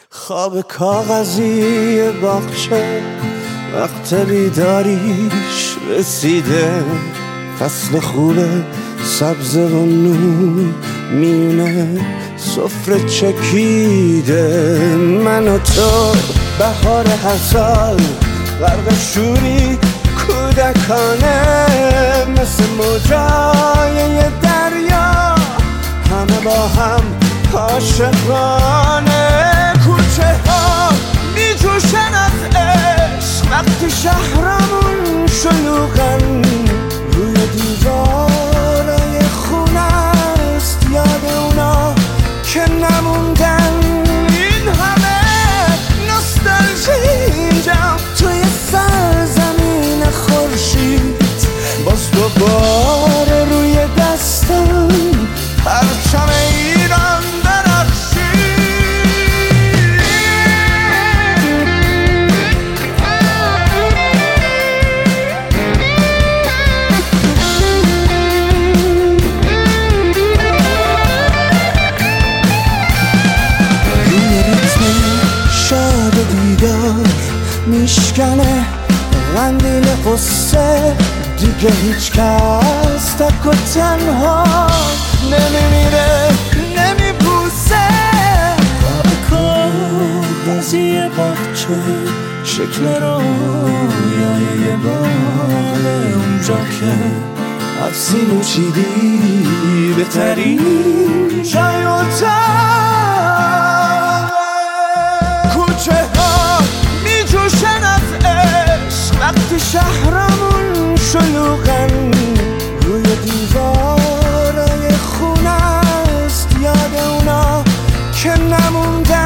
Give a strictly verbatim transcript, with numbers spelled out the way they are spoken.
خواب کاغذی باغچه وقت بیداریش رسیده، فصل خوب سبز و نور میونه سفره چکیده. من و تو بهار هر سال غرق شوری کودکانه، مثل موجای دریا همه با هم عاشقانه. کوچه ها می جوشن از عشق وقتی شهرمون شلوغن، روی دیوارای خونه است یاد اونا که نموندن. این همه نوستالژی اینجا توی سرزمین خورشید، باز دوباره روی دستم پرچم ایران درخشید. روی ریتم شاد دیدار میشکنه قندیل قصه، دیگه هیچ کس تک و تنها نمیمیره نمیپوسه. خواب کاغذی باغچه شکل رویای یه باغ، اونجا که افسین و چیدی بهترین جای اتاق. کوچه ها می جوشن از عشق وقتی شهرمون شلوغن، روی دیوارای خونه است یاد اونا که نموندن.